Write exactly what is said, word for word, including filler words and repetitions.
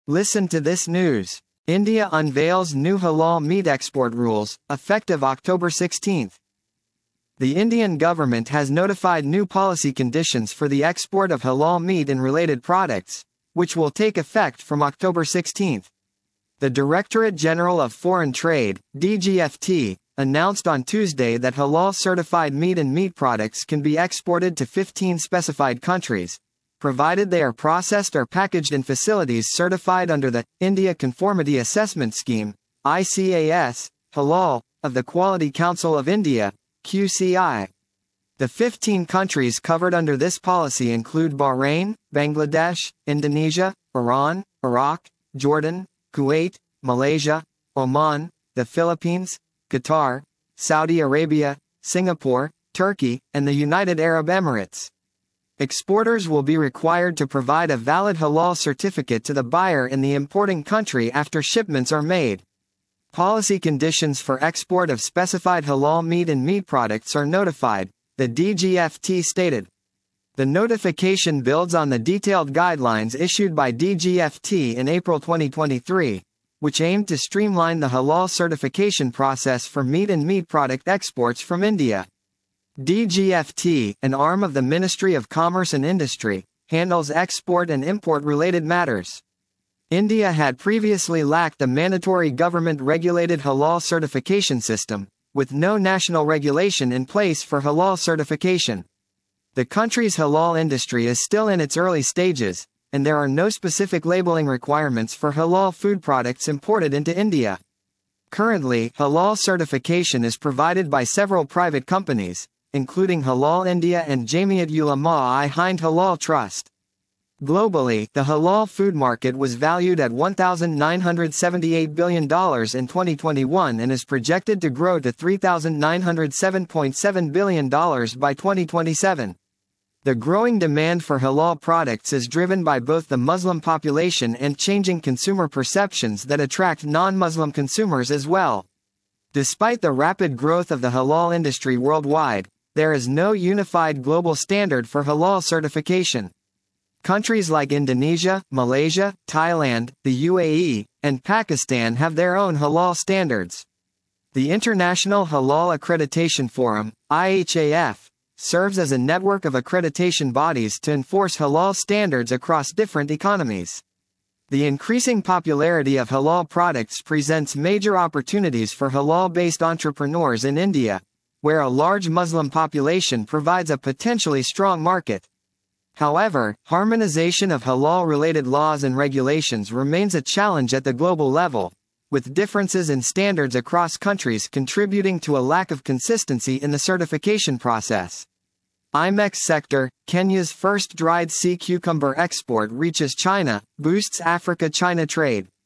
Listen to this news. India unveils new halal meat export rules, effective October sixteenth. The Indian government has notified new policy conditions for the export of halal meat and related products, which will take effect from October sixteenth. The Directorate General of Foreign Trade, D G F T, announced on Tuesday that halal-certified meat and meat products can be exported to fifteen specified countries, provided they are processed or packaged in facilities certified under the India Conformity Assessment Scheme, I C A S, Halal, of the Quality Council of India, Q C I. The fifteen countries covered under this policy include Bahrain, Bangladesh, Indonesia, Iran, Iraq, Jordan, Kuwait, Malaysia, Oman, the Philippines, Qatar, Saudi Arabia, Singapore, Turkey, and the United Arab Emirates. Exporters will be required to provide a valid halal certificate to the buyer in the importing country after shipments are made. Policy conditions for export of specified halal meat and meat products are notified, the D G F T stated. The notification builds on the detailed guidelines issued by D G F T in April twenty twenty-three, which aimed to streamline the halal certification process for meat and meat product exports from India. D G F T, an arm of the Ministry of Commerce and Industry, handles export and import-related matters. India had previously lacked a mandatory government-regulated halal certification system, with no national regulation in place for halal certification. The country's halal industry is still in its early stages, and there are no specific labeling requirements for halal food products imported into India. Currently, halal certification is provided by several private companies, including Halal India and Jamiat Ulama-i Hind Halal Trust. Globally, the halal food market was valued at one thousand nine hundred seventy-eight billion dollars in twenty twenty-one and is projected to grow to three thousand nine hundred seven point seven billion dollars by twenty twenty-seven. The growing demand for halal products is driven by both the Muslim population and changing consumer perceptions that attract non-Muslim consumers as well. Despite the rapid growth of the halal industry worldwide, there is no unified global standard for halal certification. Countries like Indonesia, Malaysia, Thailand, the U A E, and Pakistan have their own halal standards. The International Halal Accreditation Forum, I H A F, serves as a network of accreditation bodies to enforce halal standards across different economies. The increasing popularity of halal products presents major opportunities for halal-based entrepreneurs in India, where a large Muslim population provides a potentially strong market. However, harmonization of halal-related laws and regulations remains a challenge at the global level, with differences in standards across countries contributing to a lack of consistency in the certification process. I M E X sector, Kenya's first dried sea cucumber export reaches China, boosts Africa-China trade.